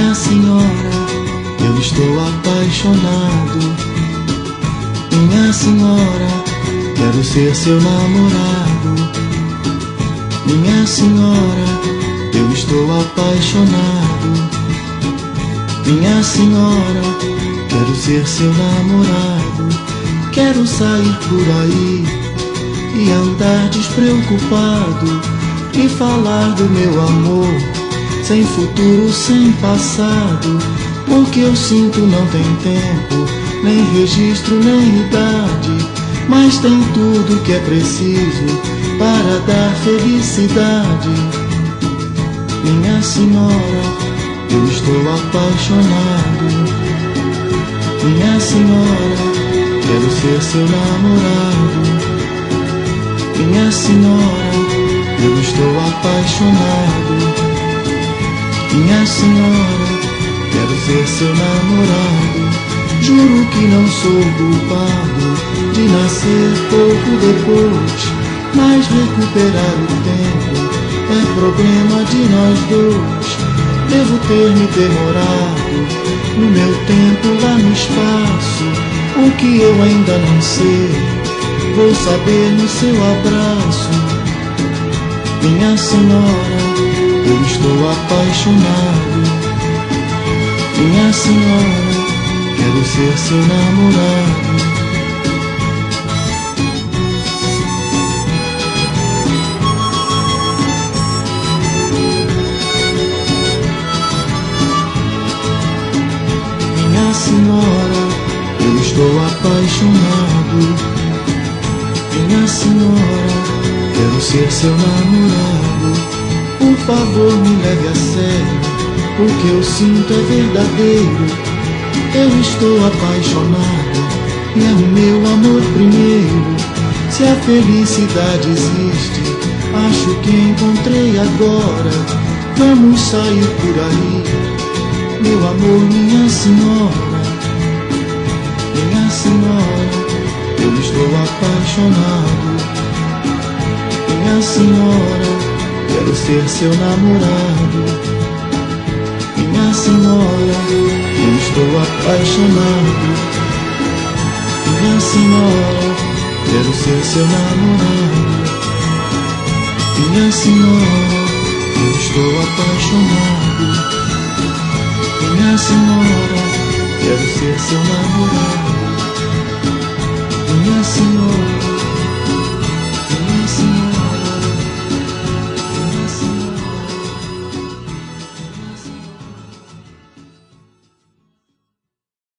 Minha senhora, eu estou apaixonado. Minha senhora, quero ser seu namorado. Minha senhora, eu estou apaixonado. Minha senhora, quero ser seu namorado. Quero sair por aí e andar despreocupado e falar do meu amor, sem futuro, sem passado, porque eu sinto não tem tempo, nem registro, nem idade, mas tem tudo que é preciso para dar felicidade. Minha senhora, eu estou apaixonado. Minha senhora, quero ser seu namorado. Minha senhora, eu estou apaixonado. Minha senhora, quero ser seu namorado. Juro que não sou culpado de nascer pouco depois, mas recuperar o tempo é problema de nós dois. Devo ter me demorado no meu tempo lá no espaço. O que eu ainda não sei, vou saber no seu abraço. Minha senhora, eu estou apaixonado. Minha senhora, quero ser seu namorado. Minha senhora, eu estou apaixonado. Minha senhora, quero ser seu namorado. Por favor, me leve a sério, o que eu sinto é verdadeiro. Eu estou apaixonado e é o meu amor primeiro. Se a felicidade existe, acho que encontrei agora. Vamos sair por aí, meu amor, minha senhora. Minha senhora, eu estou apaixonado. Minha senhora, quero ser seu namorado. Minha senhora, eu estou apaixonado. Minha senhora, quero ser seu namorado. Minha senhora, eu estou apaixonado. Minha senhora, quero ser seu namorado. Minha senhora,